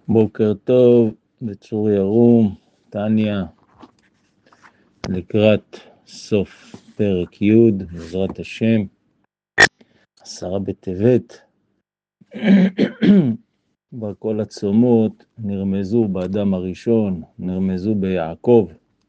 בוקר טוב, בצור ירום, טניה, לקראת סוף פרק י' בעזרת השם, 10 בטבת. בכל הצומות נרמזו באדם הראשון, נרמזו ביעקב.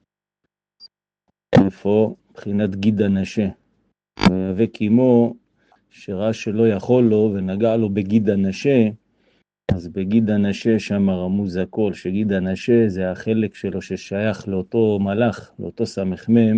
איפה? מבחינת גיד הנשה. ויאבק עמו שראה שלא יכול לו ונגע לו בגיד הנשה, אז בגיד הנשה שם רמוז הכל, שגיד הנשה זה החלק שלו ששייך לאותו מלאך, לאותו סמ"ם.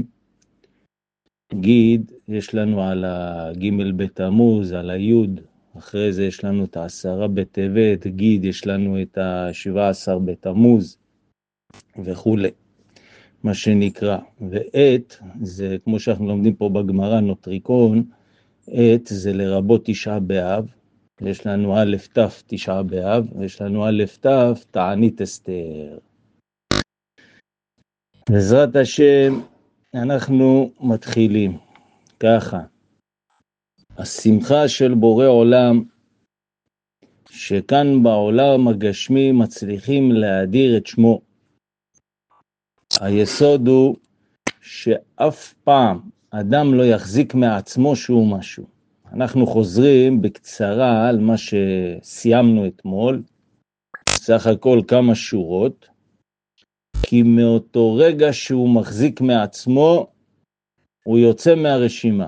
גיד, יש לנו על הג' בתמוז, על היוד, אחרי זה יש לנו את 10 בטבת, גיד יש לנו את 17 בתמוז וכו', מה שנקרא. ועת זה כמו שאנחנו לומדים פה בגמרא נוטריקון, עת זה לרבות תשעה באב, יש לנו א' ת' תשעה באב, ויש לנו א' ת' תענית אסתר. בעזרת השם אנחנו מתחילים ככה. השמחה של בורא עולם, שכאן בעולם הגשמי מצליחים להאדיר את שמו. היסוד הוא שאף פעם אדם לא יחזיק מעצמו שהוא משהו. אנחנו חוזרים בקצרה על מה שסיימנו אתמול, סך הכל כמה שורות, כי מאותו רגע שהוא מחזיק מעצמו, הוא יוצא מהרשימה.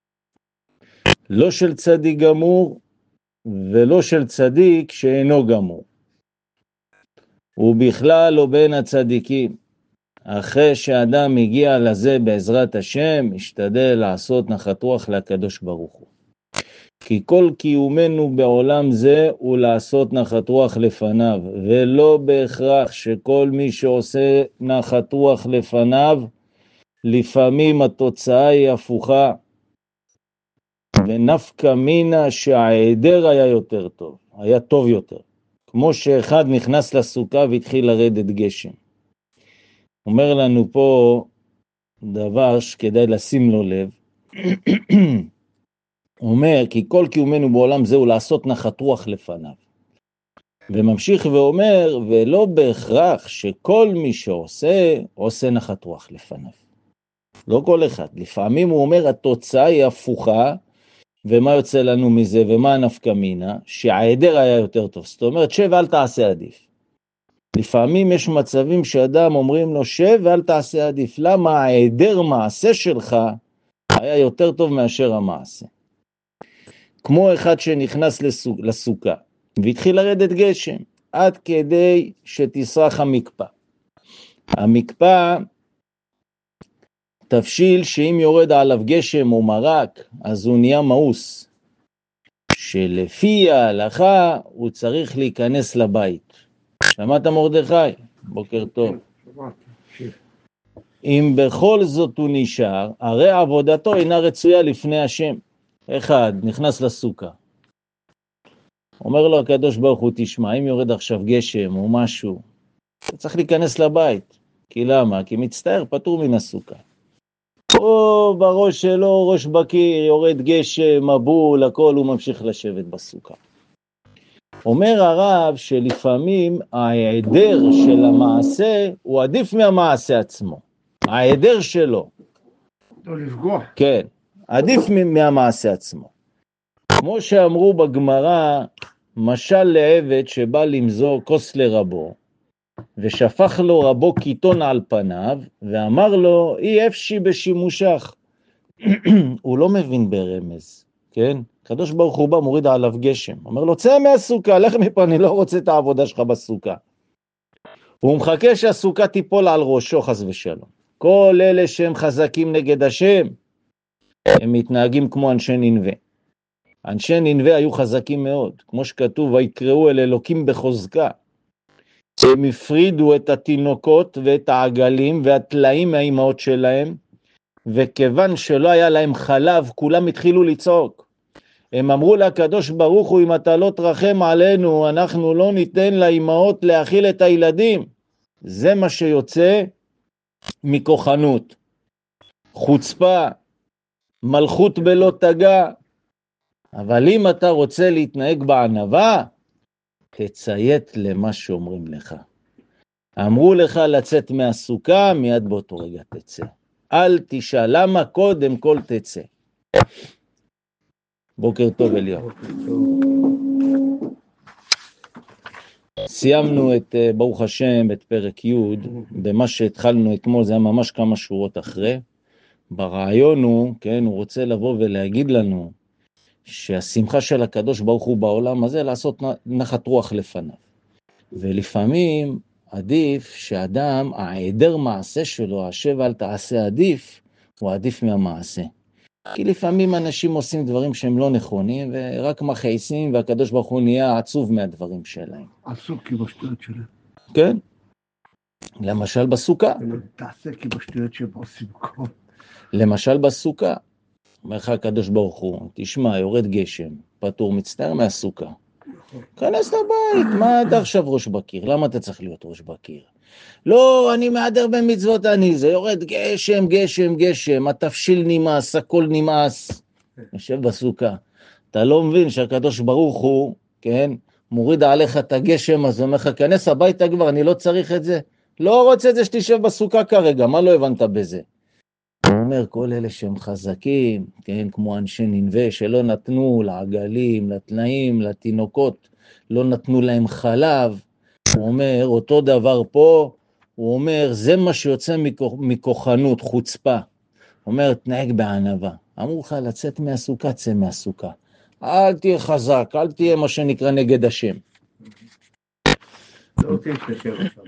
לא של צדיק גמור, ולא של צדיק שאינו גמור. הוא בכלל לא בין הצדיקים. אחרי שאדם הגיע לזה בעזרת השם, השתדל לעשות נחת רוח לקדוש ברוך הוא. כי כל קיומנו בעולם זה הוא לעשות נחת רוח לפניו, ולא בהכרח שכל מי שעושה נחת רוח לפניו, לפעמים התוצאה היא הפוכה, ונפקא מינה שהעדר היה יותר טוב, היה טוב יותר. כמו שאחד נכנס לסוכה והתחיל לרדת גשם. אומר לנו פה דבר שכדאי לשים לו לב, אומר כי כל קיומנו בעולם זהו לעשות נחת רוח לפניו. וממשיך ואומר, ולא בהכרח שכל מי עושה נחת רוח לפניו. לא כל אחד. לפעמים הוא אומר התוצאה היא הפוכה, ומה יוצא לנו מזה ומה הנפקא מינה? שהעדר היה יותר טוב. זאת אומרת שב ואל תעשה עדיף. לפעמים יש מצבים שאדם אומרים לו שב ואל תעשה עדיף. למה העדר מעשה שלך היה יותר טוב מאשר המעשה? כמו אחד שנכנס לסוכה והתחיל לרדת גשם עד כדי שתסרח המקפא. המקפא תבשיל שאם יורד עליו גשם או מרק אז הוא נהיה מאוס, שלפי ההלכה הוא צריך להיכנס לבית. שמעת מרדכי? בוקר טוב. אם בכל זאת הוא נשאר, הרי עבודתו אינה רצויה לפני השם. אחד נכנס לסוכה, אומר לו הקדוש ברוך הוא, תשמע, אם יורד עכשיו גשם או משהו, אתה צריך להיכנס לבית. כי למה? כי מצטער, פטור מן הסוכה. או בראש שלו, ראש בקיר, יורד גשם, מבול, הכל, הוא ממשיך לשבת בסוכה. אומר הרב שלפעמים ההיעדר של המעשה הוא עדיף מהמעשה עצמו. ההיעדר שלו. לא לפגוע. כן, עדיף מהמעשה עצמו. כמו שאמרו בגמרא, משל לעבד שבא למזור כוס לרבו, ושפך לו רבו קיטון על פניו, ואמר לו, אי אפשי בשימושך. הוא לא מבין ברמז, כן? הקדוש ברוך הוא בא, מוריד עליו גשם. אומר לו, צא מהסוכה, לך מפה, אני לא רוצה את העבודה שלך בסוכה. הוא מחכה שהסוכה תיפול על ראשו, חס ושלום. כל אלה שהם חזקים נגד השם, הם מתנהגים כמו אנשי נינווה. אנשי נינווה היו חזקים מאוד, כמו שכתוב, ויקראו אל אלוקים בחוזקה. הם הפרידו את התינוקות ואת העגלים והטלאים מהאימהות שלהם, וכיוון שלא היה להם חלב, כולם התחילו לצעוק. הם אמרו לקדוש ברוך הוא, אם אתה לא תרחם עלינו, אנחנו לא ניתן לאימהות להאכיל את הילדים. זה מה שיוצא מכוחנות, חוצפה, מלכות בלא תגע. אבל אם אתה רוצה להתנהג בענווה, תציית למה שאומרים לך. אמרו לך לצאת מהסוכה, מיד באותו רגע תצא. אל תשאל למה, קודם כל תצא. בוקר טוב אליהו. סיימנו את ברוך השם, את פרק י' במה שהתחלנו אתמול, זה היה ממש כמה שורות אחרי. ברעיון הוא, כן, הוא רוצה לבוא ולהגיד לנו שהשמחה של הקדוש ברוך הוא בעולם הזה לעשות נחת רוח לפניו. ולפעמים עדיף שאדם, העדר מעשה שלו, השב אל תעשה עדיף, הוא עדיף מהמעשה. כי לפעמים אנשים עושים דברים שהם לא נכונים, ורק מכעיסים, והקדוש ברוך הוא נהיה עצוב מהדברים שלהם. עסוק כי בשטויות שלהם. כן? למשל בסוכה. תעשה כי בשטויות שהם עושים כל. למשל בסוכה. אומר לך הקדוש ברוך הוא, תשמע, יורד גשם, פטור מצטער מהסוכה. כנס לבית, מה אתה עכשיו ראש בקיר? למה אתה צריך להיות ראש בקיר? לא, אני מעדר במצוות אני, זה יורד גשם, גשם, גשם, התפשיל נמאס, הכל נמאס. יושב בסוכה. אתה לא מבין שהקדוש ברוך הוא, כן, מוריד עליך את הגשם, אז הוא אומר לך, כנס הביתה כבר, אני לא צריך את זה. לא רוצה את זה שתשב בסוכה כרגע, מה לא הבנת בזה? הוא אומר, כל אלה שהם חזקים, כן, כמו אנשי נינווה, שלא נתנו לעגלים, לתנאים, לתינוקות, לא נתנו להם חלב, הוא אומר, אותו דבר פה, הוא אומר, זה מה שיוצא מכוחנות, חוצפה. הוא אומר, תנהג בענווה. אמרו לך, לצאת מהסוכה, צא מהסוכה. אל תהיה חזק, אל תהיה מה שנקרא נגד השם. לא רוצה להשתשר עכשיו.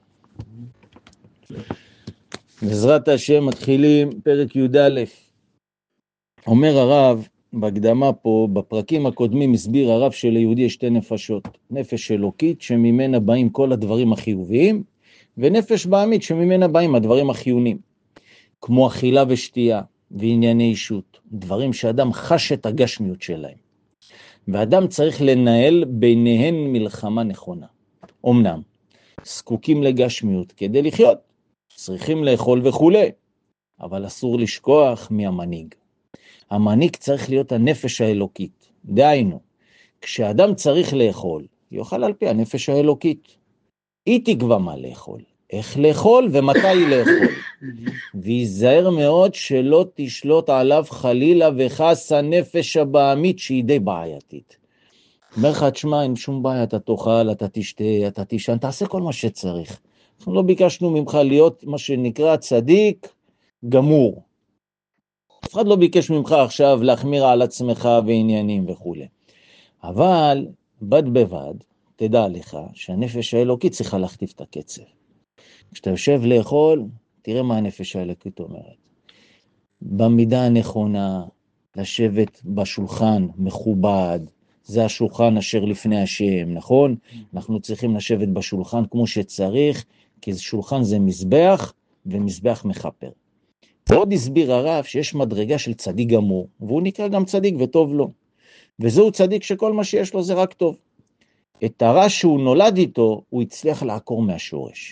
בעזרת השם מתחילים פרק י"א. אומר הרב בהקדמה פה, בפרקים הקודמים הסביר הרב שליהודי יש שתי נפשות, נפש אלוקית שממנה באים כל הדברים החיוביים, ונפש בהמית שממנה באים הדברים החיוניים, כמו אכילה ושתייה וענייני אישות, דברים שאדם חש את הגשמיות שלהם, ואדם צריך לנהל ביניהן מלחמה נכונה. אמנם זקוקים לגשמיות כדי לחיות, צריכים לאכול וכו', אבל אסור לשכוח מהמנהיג. המנהיג צריך להיות הנפש האלוקית. דהיינו, כשאדם צריך לאכול, יאכל על פי הנפש האלוקית. היא תקבע מה לאכול, איך לאכול ומתי לאכול. ויזהר מאוד שלא תשלוט עליו חלילה וחס הנפש הבהמית שהיא די בעייתית. אומר לך, תשמע, אין שום בעיה, אתה תאכל, אתה תשתה, אתה תישן, תעשה כל מה שצריך. אנחנו לא ביקשנו ממך להיות מה שנקרא צדיק גמור. אף אחד לא ביקש ממך עכשיו להחמיר על עצמך ועניינים וכו'. אבל בד בבד, תדע לך שהנפש האלוקית צריכה להכתיב את הקצב. כשאתה יושב לאכול, תראה מה הנפש האלוקית אומרת. במידה הנכונה, לשבת בשולחן מכובד, זה השולחן אשר לפני השם, נכון? אנחנו צריכים לשבת בשולחן כמו שצריך, כי שולחן זה מזבח, ומזבח מחפר. ועוד הסביר הרב שיש מדרגה של צדיק גמור, והוא נקרא גם צדיק וטוב לו. וזהו צדיק שכל מה שיש לו זה רק טוב. את הרע שהוא נולד איתו, הוא הצליח לעקור מהשורש.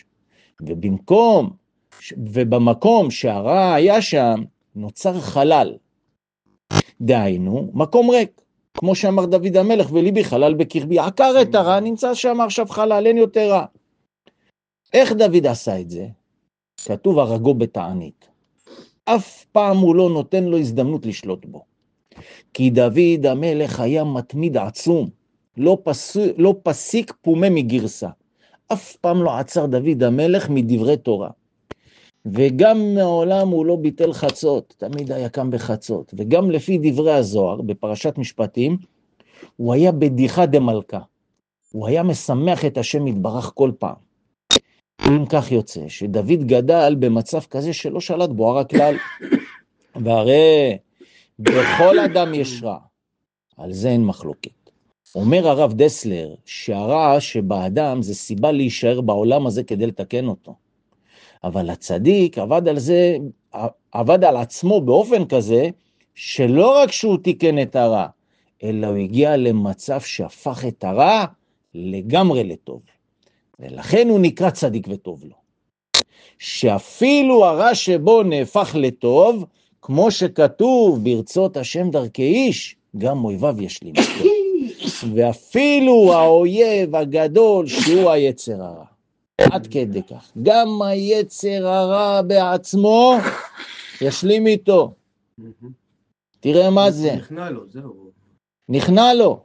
ובמקום שהרע היה שם, נוצר חלל. דהיינו, מקום ריק. כמו שאמר דוד המלך, וליבי חלל בקרבי, עקר את הרע, נמצא שם עכשיו חלל, אין יותר רע. איך דוד עשה את זה? כתוב הרגו בתענית. אף פעם הוא לא נותן לו הזדמנות לשלוט בו. כי דוד המלך היה מתמיד עצום, לא פסיק פומה מגרסה. אף פעם לא עצר דוד המלך מדברי תורה. וגם מעולם הוא לא ביטל חצות, תמיד היה קם בחצות. וגם לפי דברי הזוהר, בפרשת משפטים, הוא היה בדיחה דמלכה. הוא היה משמח את השם יתברך כל פעם. אם כך יוצא, שדוד גדל במצב כזה שלא שלט בו הרע כלל. והרי בכל אדם יש רע, על זה אין מחלוקת. אומר הרב דסלר שהרע שבאדם זה סיבה להישאר בעולם הזה כדי לתקן אותו. אבל הצדיק עבד על עצמו באופן כזה, שלא רק שהוא תיקן את הרע, אלא הוא הגיע למצב שהפך את הרע לגמרי לטוב. ולכן הוא נקרא צדיק וטוב לו. שאפילו הרע שבו נהפך לטוב, כמו שכתוב ברצות השם דרכי איש, גם אויביו ישלים. ואפילו האויב הגדול שהוא היצר הרע. עד כדי כך. גם היצר הרע בעצמו ישלים איתו. תראה מה זה. נכנע לו, זהו. נכנע לו.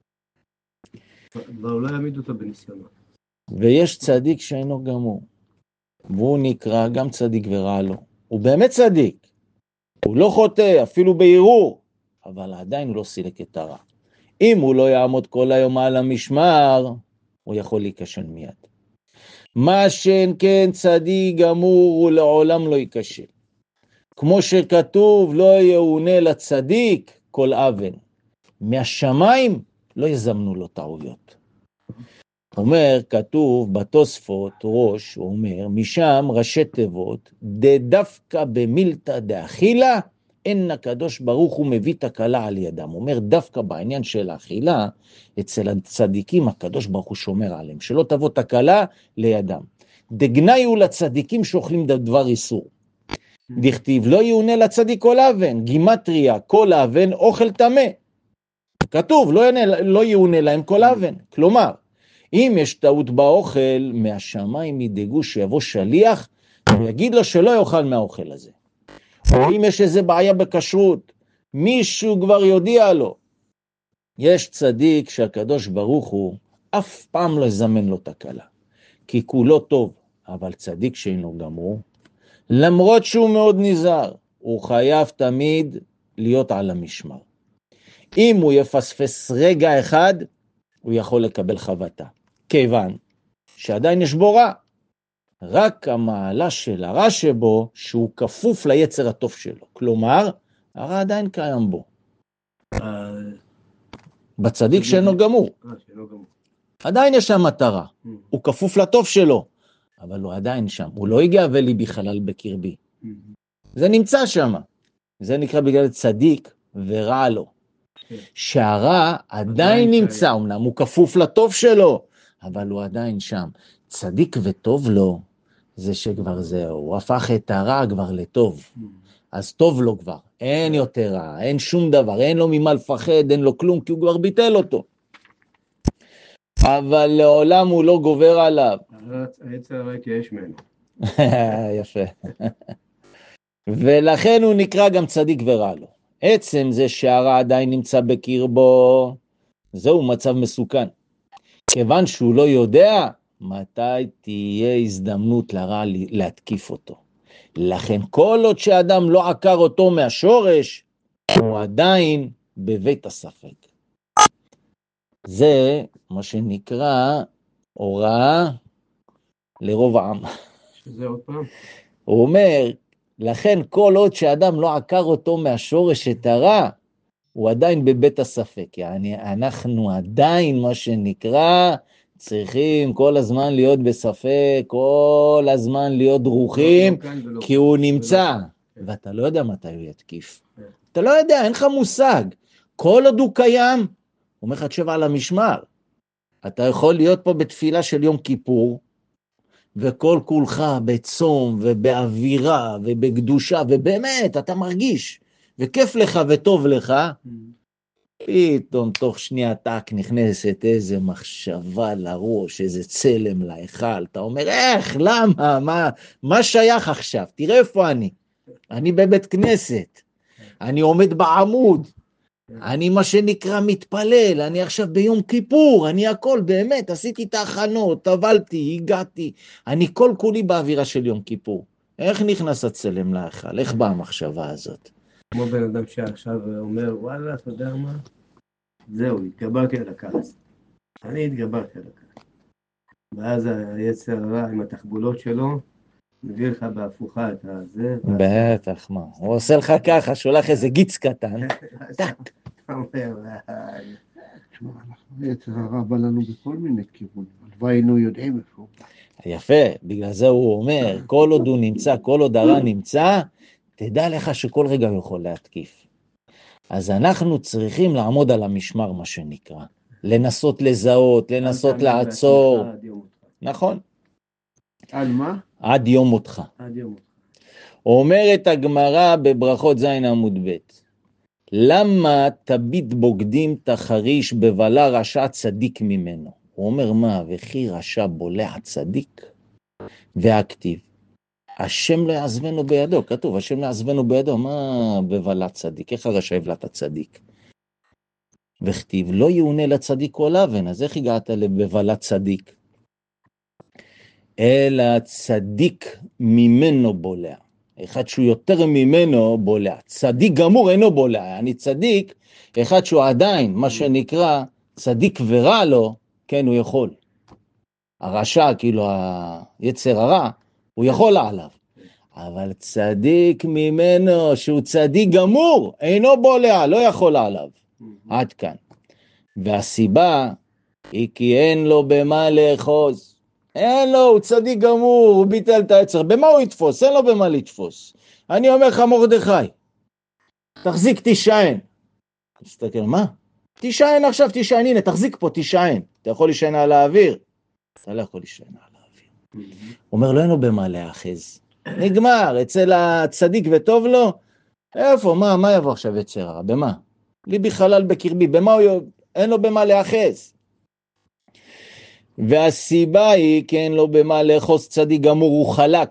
אבל לא יעמיד אותו בניסיונות. ויש צדיק שאינו גמור. והוא נקרא גם צדיק ורע לו. הוא באמת צדיק. הוא לא חוטא, אפילו בערעור. אבל עדיין הוא לא סילק את הרע. אם הוא לא יעמוד כל היום על המשמר, הוא יכול להיכשל מיד. מה שאין כן צדיק גמור הוא לעולם לא ייכשל. כמו שכתוב, לא יעונה לצדיק כל אבן. מהשמיים לא יזמנו לו טעויות. אומר, כתוב בתוספות ראש, הוא אומר, משם ראשי תיבות, דווקא במילתא דאכילה, אין הקדוש ברוך הוא מביא תקלה על ידם. הוא אומר, דווקא בעניין של האכילה, אצל הצדיקים הקדוש ברוך הוא שומר עליהם, שלא תבוא תקלה לידם. דגניו לצדיקים שאוכלים דבר איסור. דכתיב, לא יעונה לצדיק כל אבן, גימטריה, כל אבן, אוכל טמא. כתוב, לא יעונה להם כל אבן. כלומר, אם יש טעות באוכל, מהשמיים ידאגו שיבוא שליח, ויגיד לו שלא יאכל מהאוכל הזה. או אם יש איזה בעיה בכשרות, מישהו כבר יודיע לו. יש צדיק שהקדוש ברוך הוא אף פעם לא יזמן לו תקלה, כי כולו טוב, אבל צדיק שאינו גמור, למרות שהוא מאוד נזהר, הוא חייב תמיד להיות על המשמר. אם הוא יפספס רגע אחד, הוא יכול לקבל חבטה, כיוון שעדיין יש בו רע. רק המעלה של הרע שבו, שהוא כפוף ליצר הטוב שלו. כלומר, הרע עדיין קיים בו. בצדיק שאינו גמור. עדיין יש שם מטרה. הוא כפוף לטוב שלו, אבל הוא עדיין שם. הוא לא הגיע ולי בחלל בקרבי. זה נמצא שם. זה נקרא בגלל צדיק ורע לו. שהרע עדיין נמצא, אמנם הוא כפוף לטוב שלו, אבל הוא עדיין שם. צדיק וטוב לו, זה שכבר זהו, הוא הפך את הרע כבר לטוב. אז טוב לו כבר, אין יותר רע, אין שום דבר, אין לו ממה לפחד, אין לו כלום, כי הוא כבר ביטל אותו. אבל לעולם הוא לא גובר עליו. היצר הרע כי יש ממנו. יפה. ולכן הוא נקרא גם צדיק ורע לו. עצם זה שהרע עדיין נמצא בקרבו, זהו מצב מסוכן. כיוון שהוא לא יודע מתי תהיה הזדמנות לרע להתקיף אותו. לכן כל עוד שאדם לא עקר אותו מהשורש, הוא עדיין בבית הספק. זה מה שנקרא הוראה לרוב העם. שזה עוד פעם? הוא אומר, לכן כל עוד שאדם לא עקר אותו מהשורש את הרע, הוא עדיין בבית הספק. יעני, אנחנו עדיין מה שנקרא, צריכים כל הזמן להיות בספק, כל הזמן להיות דרוכים, כי הוא נמצא. ואתה לא יודע מתי הוא יתקיף. אתה לא יודע, אין לך מושג. כל עוד הוא קיים, הוא אומר לך תשב על המשמר. אתה יכול להיות פה בתפילה של יום כיפור, וכל כולך בצום ובאווירה ובקדושה, ובאמת אתה מרגיש, וכיף לך וטוב לך, פתאום תוך שנייה טק נכנסת איזה מחשבה לראש, איזה צלם להיכל, אתה אומר איך, למה, מה שייך עכשיו, תראה איפה אני בבית כנסת, אני עומד בעמוד, אני מה שנקרא מתפלל, אני עכשיו ביום כיפור, אני הכל באמת, עשיתי את ההכנות, טבלתי, הגעתי, אני כל כולי באווירה של יום כיפור. איך נכנס הצלם להיכל? איך באה המחשבה הזאת? כמו בן אדם שעכשיו אומר, וואלה, אתה יודע מה? זהו, התגברתי על הכעס. אני התגברתי על הכעס. ואז היצר הרע עם התחבולות שלו, מביא לך בהפוכה את הזה. בטח, מה? הוא עושה לך ככה, שולח איזה גיץ קטן. טק. אתה אומר, תשמע, היצר הרע בא לנו בכל מיני כיוונים, והיינו יודעים איפה. יפה, בגלל זה הוא אומר, כל עוד הוא נמצא, כל עוד הרע נמצא, תדע לך שכל רגע הוא יכול להתקיף. אז אנחנו צריכים לעמוד על המשמר, מה שנקרא. לנסות לזהות, לנסות לעצור. נכון. עד מה? עד יום מותך. עד יום מותך. אומרת הגמרא בברכות זין עמוד ב', למה תביט בוגדים תחריש בבלה רשע צדיק ממנו? הוא אומר מה, וכי רשע בולע צדיק? והכתיב, השם לא יעזבנו בידו, כתוב, השם לא יעזבנו בידו, מה בבלה צדיק? איך הרשע יבלע את הצדיק? וכתיב, לא יעונה לצדיק כל אבן, אז איך הגעת לבבלה צדיק? אלא צדיק ממנו בולע. אחד שהוא יותר ממנו בולע. צדיק גמור אינו בולע. אני צדיק, אחד שהוא עדיין, מה שנקרא, צדיק ורע לו, כן, הוא יכול. הרשע, כאילו היצר הרע, הוא יכול עליו. אבל צדיק ממנו, שהוא צדיק גמור, אינו בולע, לא יכול עליו. עד כאן. והסיבה היא כי אין לו במה לאחוז. אין לו, הוא צדיק גמור, הוא ביטל את היצר. במה הוא יתפוס? אין לו במה לתפוס. אני אומר לך מרדכי, תחזיק תישען. תסתכל, מה? תישען עכשיו, תישען, הנה, תחזיק פה, תישען. אתה יכול להישען על האוויר? אתה לא יכול להישען על האוויר. הוא אומר, לא אין לו במה להאחז. נגמר, אצל הצדיק וטוב לו. איפה, מה יבוא עכשיו יצר הרע? במה? ליבי חלל בקרבי, במה הוא... אין לו במה להאחז. והסיבה היא, כן, לא במה לאחוז צדיק גמור, הוא חלק.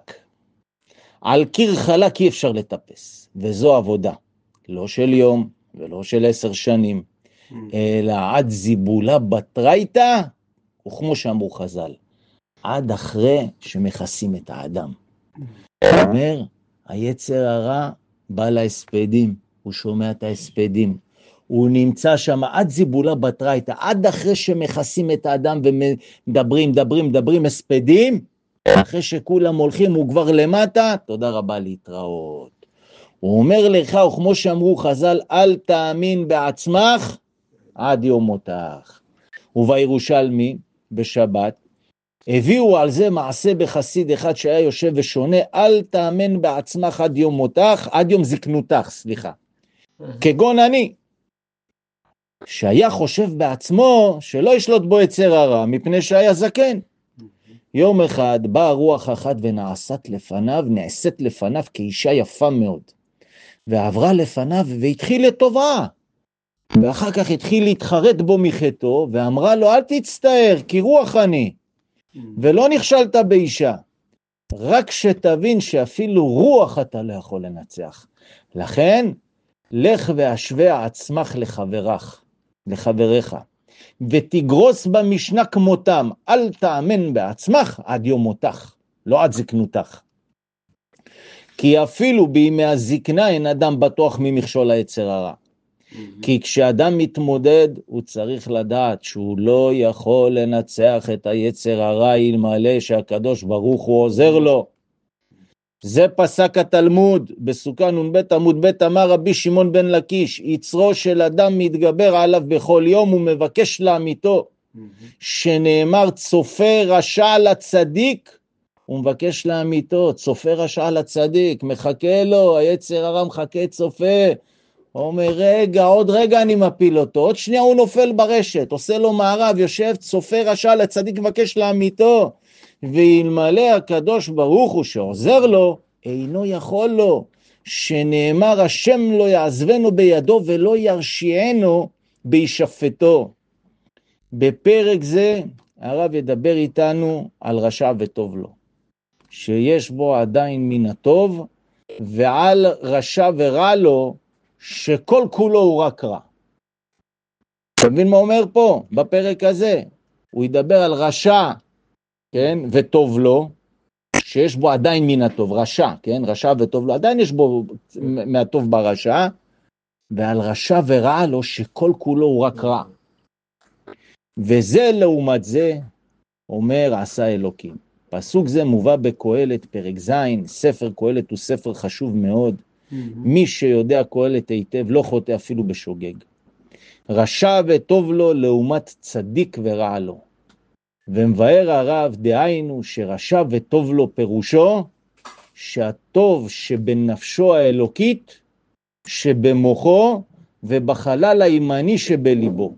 על קיר חלק אי אפשר לטפס, וזו עבודה. לא של יום, ולא של 10 שנים, אלא עד זיבולה בתרייתא, וכמו שאמרו חז"ל, עד אחרי שמכסים את האדם. הוא אומר, היצר הרע בא להספדים, הוא שומע את ההספדים, הוא נמצא שם עד זיבולה בתרייתא, עד אחרי שמכסים את האדם ומדברים הספדים, אחרי שכולם הולכים הוא כבר למטה, תודה רבה להתראות. הוא אומר לך, וכמו שאמרו חז"ל, אל תאמין בעצמך עד יום מותך. ובירושלמי בשבת, הביאו על זה מעשה בחסיד אחד שהיה יושב ושונה, אל תאמן בעצמך עד יום מותך, עד יום זקנותך, סליחה. כגון אני, שהיה חושב בעצמו שלא ישלוט בו יצר הרע, מפני שהיה זקן. יום אחד באה רוח אחת ונעשית לפניו כאישה יפה מאוד, ועברה לפניו והתחיל לטובה, ואחר כך התחיל להתחרט בו מחטאו, ואמרה לו, אל תצטער, כי רוח אני, ולא נכשלת באישה, רק שתבין שאפילו רוח אתה לא יכול לנצח. לכן, לך והשווה עצמך לחבריך, ותגרוס במשנה כמותם, אל תאמן בעצמך עד יום מותך, לא עד זקנותך. כי אפילו בימי הזקנה אין אדם בטוח ממכשול היצר הרע. כי כשאדם מתמודד, הוא צריך לדעת שהוא לא יכול לנצח את היצר הרע, אלמלא שהקדוש ברוך הוא עוזר לו. זה פסק התלמוד, בסוכה נ"ב עמוד ב', אמר רבי שמעון בן לקיש, יצרו של אדם מתגבר עליו בכל יום ומבקש לעמיתו, שנאמר צופה רשע לצדיק, הוא מבקש לעמיתו, צופה רשע לצדיק, מחכה לו, היצר הרע מחכה צופה, הוא אומר רגע, עוד רגע אני מפיל אותו, עוד שנייה הוא נופל ברשת, עושה לו מערב, יושב צופה רשע לצדיק, מבקש לעמיתו, ואלמלא הקדוש ברוך הוא שעוזר לו, אינו יכול לו, שנאמר השם לא יעזבנו בידו ולא ירשיענו בישפטו. בפרק זה הרב ידבר איתנו על רשע וטוב לו, שיש בו עדיין מן הטוב, ועל רשע ורע לו, שכל כולו הוא רק רע. אתה מבין מה אומר פה בפרק הזה? הוא ידבר על רשע, כן, וטוב לו, שיש בו עדיין מן הטוב, רשע, כן, רשע וטוב לו, עדיין יש בו מהטוב ברשע, ועל רשע ורע לו, שכל כולו הוא רק רע. וזה לעומת זה, אומר עשה אלוקים. פסוק זה מובא בקהלת פרק ז', ספר קהלת הוא ספר חשוב מאוד, מי שיודע קהלת היטב לא חוטא אפילו בשוגג. רשע וטוב לו לעומת צדיק ורע לו. ומבאר הרב דהיינו שרשע וטוב לו פירושו שהטוב שבנפשו האלוקית שבמוחו ובחלל הימני שבליבו.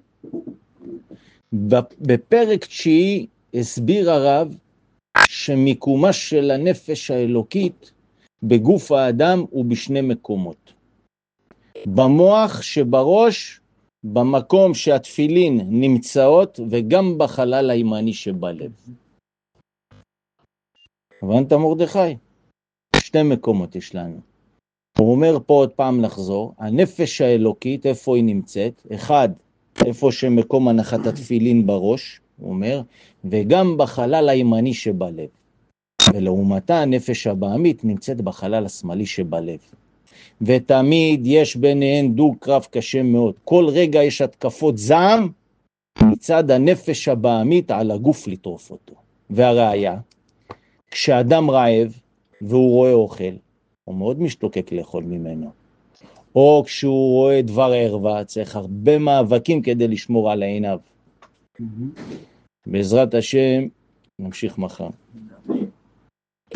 בפרק 9 הסביר הרב שמיקומה של הנפש האלוקית בגוף האדם הוא בשני מקומות. במוח שבראש, במקום שהתפילין נמצאות, וגם בחלל הימני שבלב. הבנת מרדכי? שתי מקומות יש לנו. הוא אומר פה עוד פעם לחזור, הנפש האלוקית, איפה היא נמצאת? אחד, איפה שמקום הנחת התפילין בראש, הוא אומר, וגם בחלל הימני שבלב. ולעומתה הנפש הבהמית נמצאת בחלל השמאלי שבלב. ותמיד יש ביניהן דו קרב קשה מאוד. כל רגע יש התקפות זעם מצד הנפש הבהמית על הגוף לטרוף אותו. והראיה, כשאדם רעב והוא רואה אוכל, הוא מאוד משתוקק לאכול ממנו. או כשהוא רואה דבר ערווה, צריך הרבה מאבקים כדי לשמור על עיניו. בעזרת השם, נמשיך מחר.